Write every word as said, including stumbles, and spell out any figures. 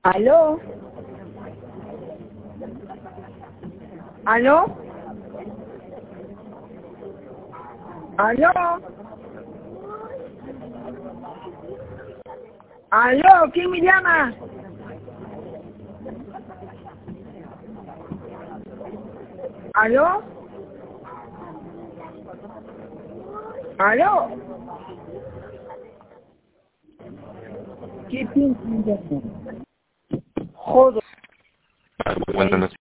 ¿Aló? ¿Aló? ¿Aló? ¿Aló? ¿Quién me llama? ¿Aló? ¿Aló? ¿Qué piensas? Joder. Buenas noches.